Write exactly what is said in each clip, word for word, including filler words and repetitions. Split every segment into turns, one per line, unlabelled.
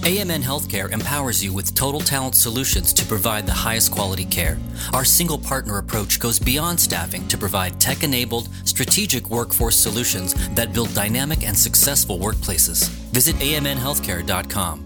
A M N Healthcare empowers you with total talent solutions to provide the highest quality care. Our single partner approach goes beyond staffing to provide tech-enabled, strategic workforce solutions that build dynamic and successful workplaces. Visit A M N healthcare dot com.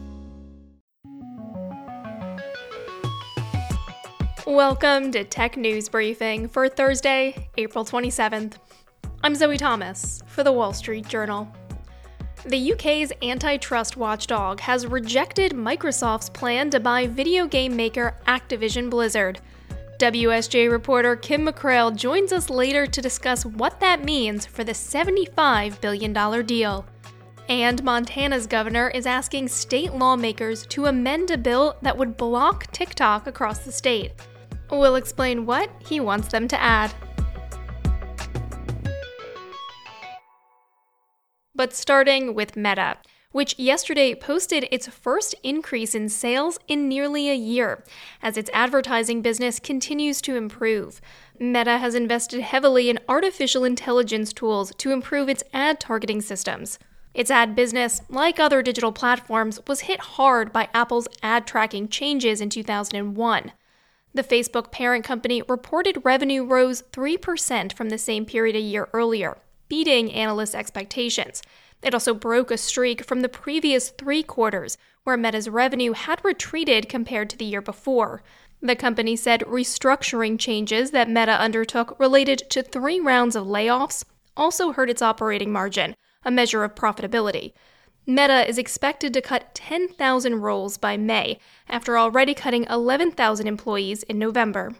Welcome to Tech News Briefing for Thursday, April twenty-seventh. I'm Zoe Thomas for The Wall Street Journal. The U K's antitrust watchdog has rejected Microsoft's plan to buy video game maker Activision Blizzard. W S J reporter Kim McCrail joins us later to discuss what that means for the seventy-five billion dollars deal. And Montana's governor is asking state lawmakers to amend a bill that would block TikTok across the state. We'll explain what he wants them to add. But starting with Meta, which yesterday posted its first increase in sales in nearly a year, as its advertising business continues to improve. Meta has invested heavily in artificial intelligence tools to improve its ad targeting systems. Its ad business, like other digital platforms, was hit hard by Apple's ad tracking changes in two thousand one. The Facebook parent company reported revenue rose three percent from the same period a year earlier, beating analysts' expectations. It also broke a streak from the previous three quarters, where Meta's revenue had retreated compared to the year before. The company said restructuring changes that Meta undertook related to three rounds of layoffs also hurt its operating margin, a measure of profitability. Meta is expected to cut ten thousand roles by May, after already cutting eleven thousand employees in November.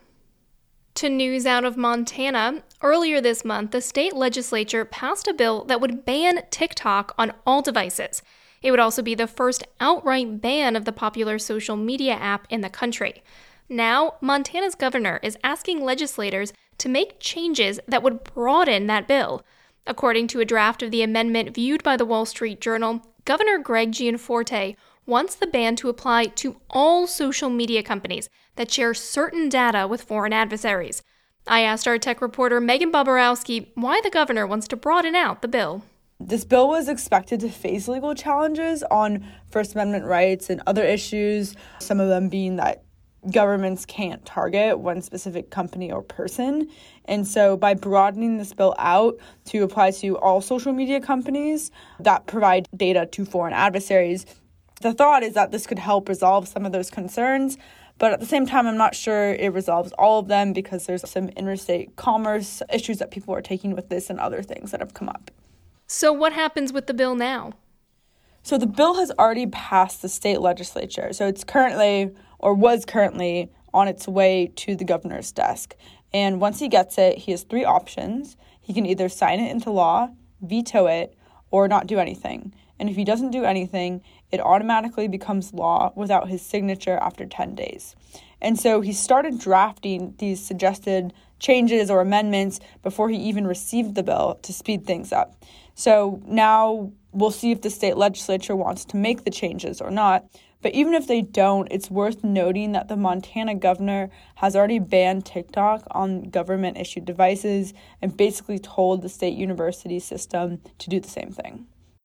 To news out of Montana, earlier this month, the state legislature passed a bill that would ban TikTok on all devices. It would also be the first outright ban of the popular social media app in the country. Now, Montana's governor is asking legislators to make changes that would broaden that bill. According to a draft of the amendment viewed by the Wall Street Journal, Governor Greg Gianforte wants the ban to apply to all social media companies that share certain data with foreign adversaries. I asked our tech reporter Megan Boborowski why the governor wants to broaden out the bill.
This bill was expected to face legal challenges on First Amendment rights and other issues, some of them being that governments can't target one specific company or person. And so by broadening this bill out to apply to all social media companies that provide data to foreign adversaries, the thought is that this could help resolve some of those concerns. But at the same time, I'm not sure it resolves all of them because there's some interstate commerce issues that people are taking with this and other things that have come up.
So what happens with the bill now?
So the bill has already passed the state legislature. So it's currently, or was currently, on its way to the governor's desk. And once he gets it, he has three options. He can either sign it into law, veto it, or not do anything. And if he doesn't do anything, it automatically becomes law without his signature after ten days. And so he started drafting these suggested changes or amendments before he even received the bill to speed things up. So now we'll see if the state legislature wants to make the changes or not. But even if they don't, it's worth noting that the Montana governor has already banned TikTok on government-issued devices and basically told the state university system to do the same thing.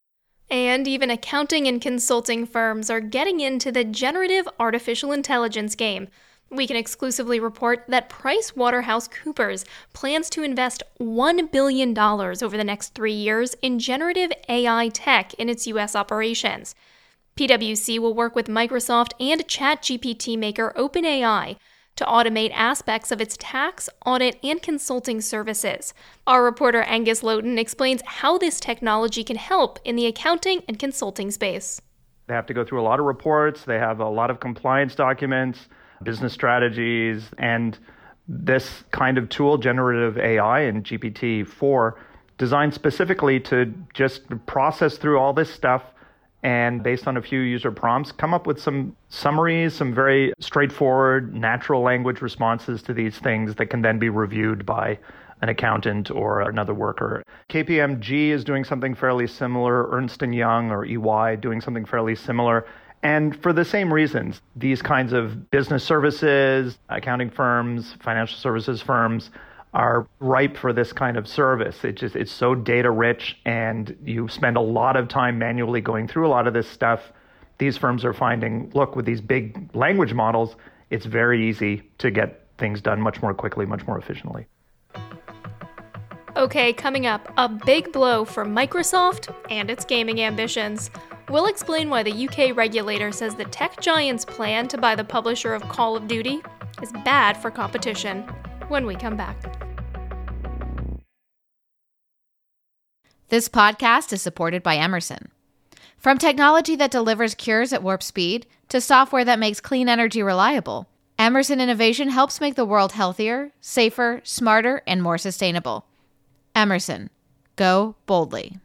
And even accounting and consulting firms are getting into the generative artificial intelligence game. We can exclusively report that PricewaterhouseCoopers plans to invest one billion dollars over the next three years in generative A I tech in its U S operations. PwC will work with Microsoft and ChatGPT maker OpenAI to automate aspects of its tax, audit, and consulting services. Our reporter Angus Lowton explains how this technology can help in the accounting and consulting space.
They have to go through a lot of reports, they have a lot of compliance documents, business strategies, and this kind of tool, generative A I and G P T four, designed specifically to just process through all this stuff and based on a few user prompts, come up with some summaries, some very straightforward, natural language responses to these things that can then be reviewed by an accountant or another worker. K P M G is doing something fairly similar, Ernst and Young or E Y doing something fairly similar. And for the same reasons, these kinds of business services, accounting firms, financial services firms are ripe for this kind of service. It just it's so data rich, and you spend a lot of time manually going through a lot of this stuff. these firms are finding, look, with these big language models, it's very easy to get things done much more quickly, much more efficiently.
Okay, coming up, a big blow for Microsoft and its gaming ambitions. We'll explain why the U K regulator says the tech giant's plan to buy the publisher of Call of Duty is bad for competition when we come back.
This podcast is supported by Emerson. From technology that delivers cures at warp speed to software that makes clean energy reliable, Emerson Innovation helps make the world healthier, safer, smarter, and more sustainable. Emerson. Go boldly.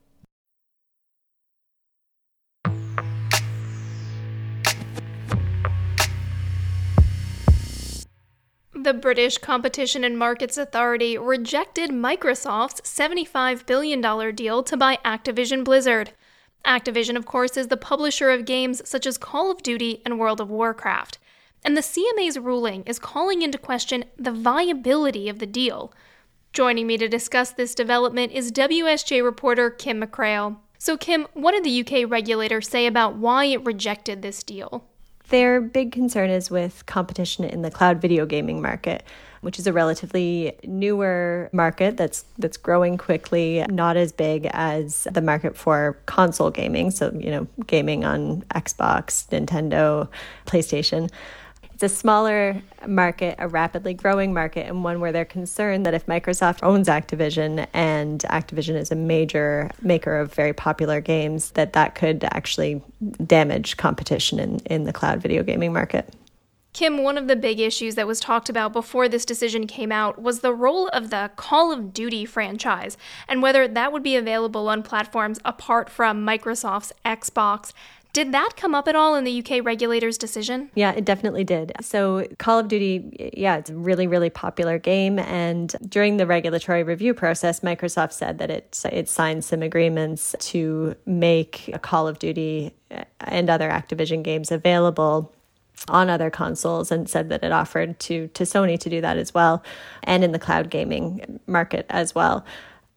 The British Competition and Markets Authority rejected Microsoft's seventy-five billion dollars deal to buy Activision Blizzard. Activision, of course, is the publisher of games such as Call of Duty and World of Warcraft. And the C M A's ruling is calling into question the viability of the deal. Joining me to discuss this development is W S J reporter Kim McCrail. So Kim, what did the U K regulator say about why it rejected this deal?
Their big concern is with competition in the cloud video gaming market, which is a relatively newer market that's that's growing quickly, not as big as the market for console gaming, so, you know, gaming on Xbox, Nintendo, PlayStation. It's a smaller market, a rapidly growing market, and one where they're concerned that if Microsoft owns Activision, and Activision is a major maker of very popular games, that that could actually damage competition in, in the cloud video gaming market.
Kim, one of the big issues that was talked about before this decision came out was the role of the Call of Duty franchise and whether that would be available on platforms apart from Microsoft's Xbox. Did that come up at all in the U K regulator's decision?
Yeah, it definitely did. So Call of Duty, yeah, it's a really, really popular game. And during the regulatory review process, Microsoft said that it, it signed some agreements to make Call of Duty and other Activision games available on other consoles, and said that it offered to, to Sony to do that as well, and in the cloud gaming market as well.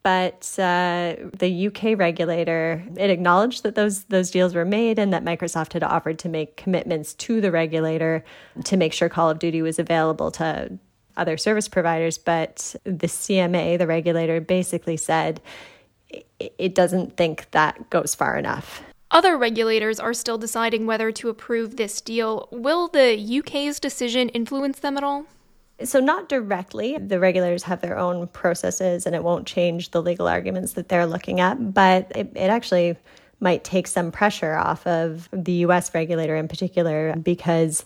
But uh, the U K regulator, it acknowledged that those those deals were made and that Microsoft had offered to make commitments to the regulator to make sure Call of Duty was available to other service providers. But the C M A, the regulator, basically said it, it doesn't think that goes far enough.
Other regulators are still deciding whether to approve this deal. Will the U K's decision influence them at all?
So not directly. The regulators have their own processes and it won't change the legal arguments that they're looking at, but it, it actually might take some pressure off of the U S regulator in particular, because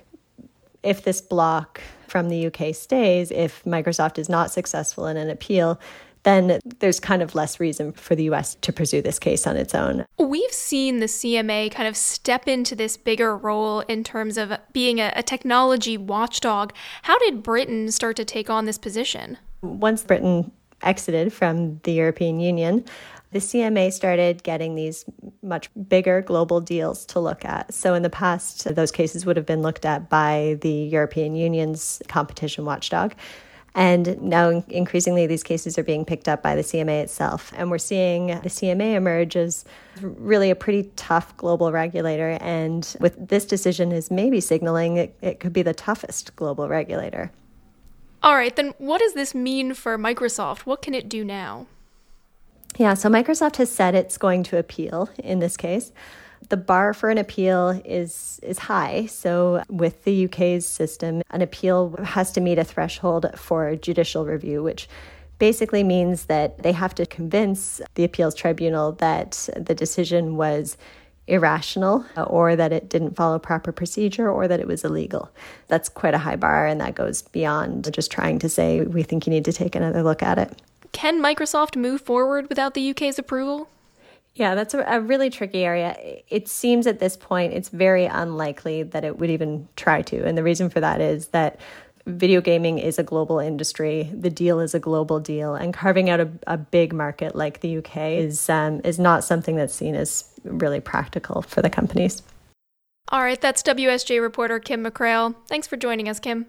if this block from the U K stays, if Microsoft is not successful in an appeal, then there's kind of less reason for the U S to pursue this case on its own.
We've seen the C M A kind of step into this bigger role in terms of being a, a technology watchdog. How did Britain start to take on this position?
Once Britain exited from the European Union, the C M A started getting these much bigger global deals to look at. So in the past, those cases would have been looked at by the European Union's competition watchdog. And now increasingly these cases are being picked up by the C M A itself. And we're seeing the C M A emerge as really a pretty tough global regulator. And with this decision is maybe signaling it, it could be the toughest global regulator.
All right, then what does this mean for Microsoft? What can it do now?
Yeah, so Microsoft has said it's going to appeal in this case. The bar for an appeal is is high. So with the U K's system, an appeal has to meet a threshold for judicial review, which basically means that they have to convince the appeals tribunal that the decision was irrational, or that it didn't follow proper procedure, or that it was illegal. That's quite a high bar, and that goes beyond just trying to say, we think you need to take another look at it.
Can Microsoft move forward without the U K's approval?
Yeah, that's a, a really tricky area. It seems at this point it's very unlikely that it would even try to. And the reason for that is that video gaming is a global industry. The deal is a global deal. And carving out a, a big market like the U K is um, is not something that's seen as really practical for the companies.
All right, that's W S J reporter Kim McCrail. Thanks for joining us, Kim.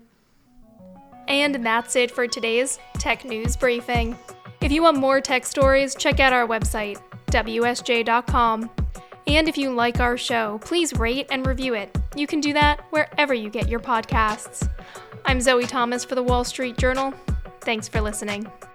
And that's it for today's Tech News Briefing. If you want more tech stories, check out our website, W S J dot com. And if you like our show, please rate and review it. You can do that wherever you get your podcasts. I'm Zoe Thomas for the Wall Street Journal. Thanks for listening.